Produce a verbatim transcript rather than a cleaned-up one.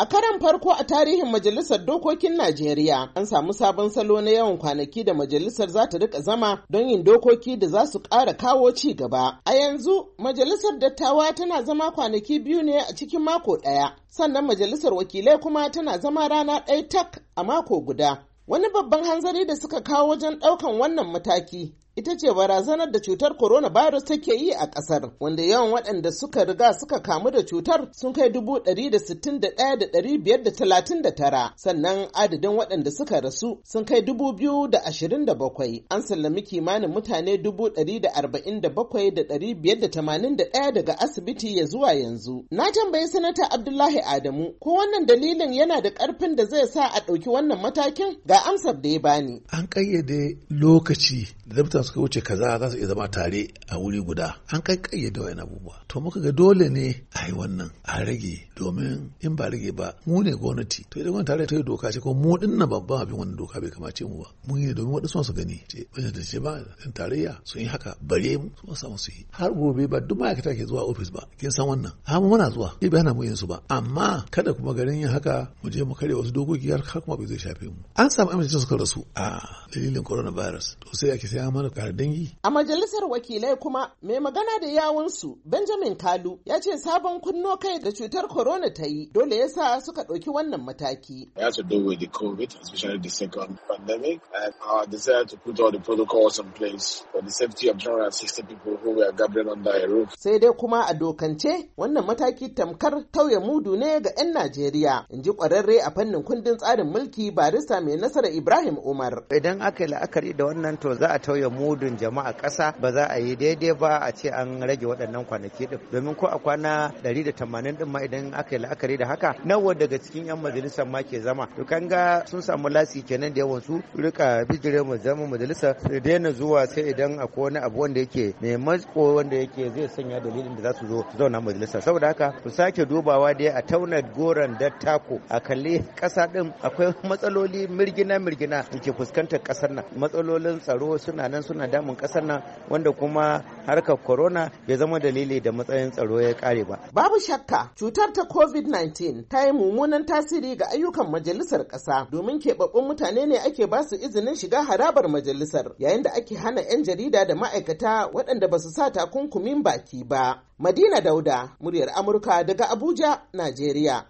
A karan farko a tarihin Majalisar Dokokin Najeriya, an samu sabon salo na yawan kwanaki da majalisar za ta rika zama don yin dokoki da za su ƙara kawo ci gaba. A yanzu, Majalisar Dattawa tana zama kwanaki biyu ne a cikin mako ɗaya, sannan Majalisar Wakilai kuma tana zama rana ɗaya tak a mako guda. Wani babban hanzari da suka kawo wajen ɗaukan wannan mataki ita ce barazanar da cutar coronavirus take yi a ƙasar, wanda yawan waɗanda suka riga suka kamu da cutar sun kai dubu ɗari da sittin da ɗaya da ɗari biyar da talatin da tara, sannan adadin waɗanda suka rasu sun kai dubu biyu da ashirin da bakwai. An sallami kimanin mutane dubu ɗari da arba'in da bakwai da ɗari biyar da tamanin da ɗaya daga asibiti ya zuwa yanzu. Na tambayi Sanata Abdullahi Adamu ko wannan dalilin yana da ƙarfin da zai sa a ɗauki wannan matakin, ga amsar da ya bani. An ƙayyade lokaci da suka wuce kaza za su iya zama tare a wuri guda, an kai kayyade wayan abubuwa, to muka ga dole ne a yi wannan a rage, domin in ba rage ba mu ne gwamnati, to idan gwamnati tare ta yi doka ce ko mu din na babban abin wannan doka bai kamace mu ba, mun yi domin waɗansu su gani ce wajen da ce ba in tarayya sun yi haka bare mu su samu su yi. Har gobe ba duk ma'aikata ke zuwa ofis ba, kin san wannan, amma muna zuwa bai hana mu yin su ba, amma kada kuma garin yin haka mu je mu karya wasu dokoki har kuma bai zai shafe mu. An samu amince suka rasu a dalilin coronavirus, to sai ake sai mana kare dangi. A majalisar wakilai kuma mai magana da yawunsu Benjamin Kalu ya ce sabon kunno kai da cutar corona ta yi dole ya sa suka ɗauki wannan mataki. It has to do with the COVID, especially the second pandemic, and our desire to put all the protocols in place for the safety of two hundred sixty people who were gathering under a roof. Sai dai kuma a dokance wannan mataki tamkar tauye mudu ne ga 'yan Najeriya, in ji ƙwararre a fannin kundin tsarin mulki barista mai nasara Ibrahim Umar. Idan aka yi la'akari da wannan to za a tauye mudun jama'a ƙasa, ba za a yi daidai ba a ce an rage waɗannan kwanaki din, domin ko a kwana ɗari da tamanin din ma idan aka yi la'akari da haka nawa daga cikin 'yan majalisar ma ke zama, to kan ga sun samu lasi kenan da yawan su rika bijire mu zama majalisa su daina zuwa sai idan akwai wani abu wanda yake mai matsko wanda yake zai sanya dalilin da za su zo su zauna majalisa. Saboda haka ku sake dubawa dai a tauna goron dattako a kalli ƙasa din, akwai matsaloli mirgina mirgina da ke fuskantar ƙasar nan, matsalolin tsaro suna nan suna damun ƙasar nan, wanda kuma harkar corona ya zama dalili da matsayin tsaro ya kare ba. Babu shakka cutar ta covid nineteen ta yi mummunan tasiri ga ayyukan majalisar ƙasa, domin keɓaɓɓun mutane ne ake ba su izinin shiga harabar majalisar, yayin da ake hana 'yan jarida da ma'aikata waɗanda ba su sa takunkumin baki ba. Madina Dauda, muryar Amurka daga Abuja, Najeriya.